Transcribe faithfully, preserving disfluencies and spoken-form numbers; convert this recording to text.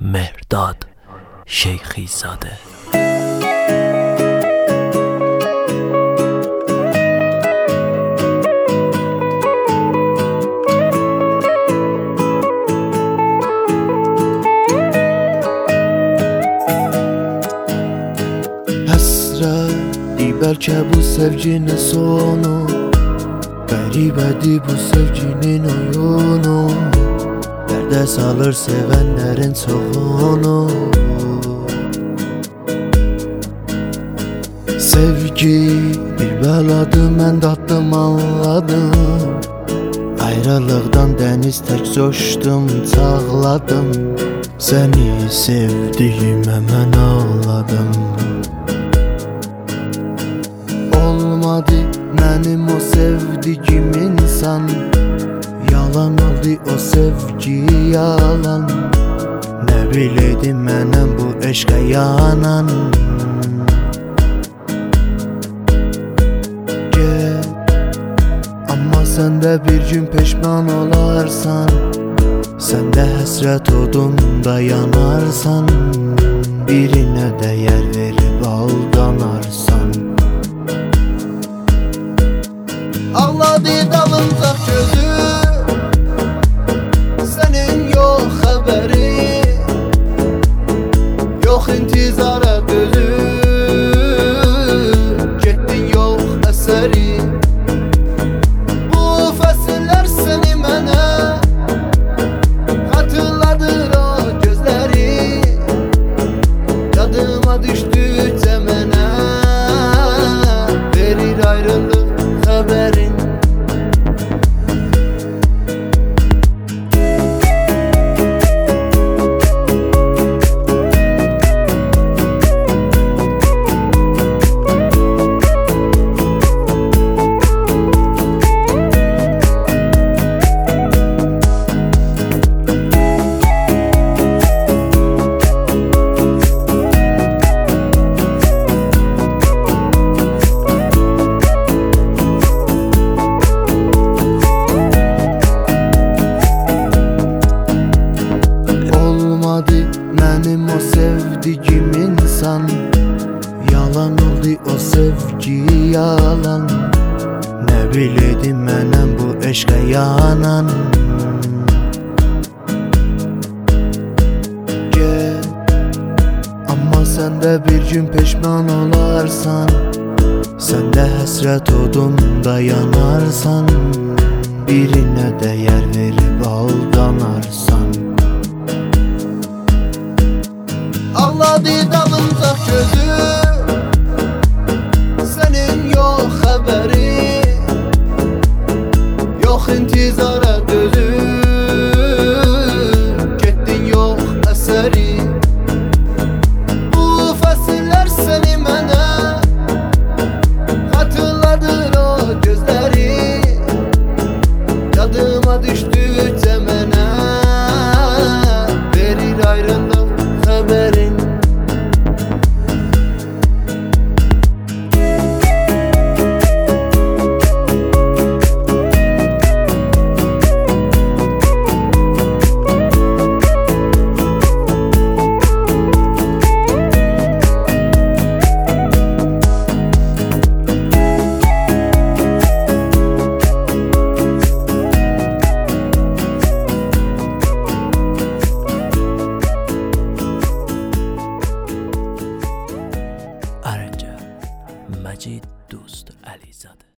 مهرداد شیخی زاده. Hasreti belki bu sevginin sonu, garibedi bu sevginin oyunu. Derde salır sevenlerin çoğunu. Sevgi bir beladı, mən tatdım anladım. Ayrılıqdan deniz tek coşdum, çağladım. Seni sevdiğime mən ağladım. Olmadı mənim o sevdiğim insan, yalan oldu o sevgi yalan. Ne bileydim mənim bu eşqə yanan. Get, amma sen de bir gün peşman olarsan. Sen de həsrət odunda yanarsan. Birine değer verip aldanarsan. Ağladı dalınca gözü, senin yok haberi, yok intizara gözü, getdin yok əsəri. Bu fəsilər seni mənə xatırladır o gözləri. Yadıma düşdükcə mənə verir ayrılıq haberin. Mənim o sevdiğim insan, yalan oldu o sevgi yalan. Ne bileydim mənim bu eşqə yanan. Get, amma sen de bir gün peşman olarsan. Sen de həsrət odunda yanarsan. Birine değer verip aldanarsan. Ağladı dalınca gözü, senin yok haberi, yok intizara gözü, getdin yok əsəri. Bu fəsilər seni mənə xatırladır o gözləri. Yadıma düşdükcə mənə verir ayrılıq haberin. مجید دوست علیزاده.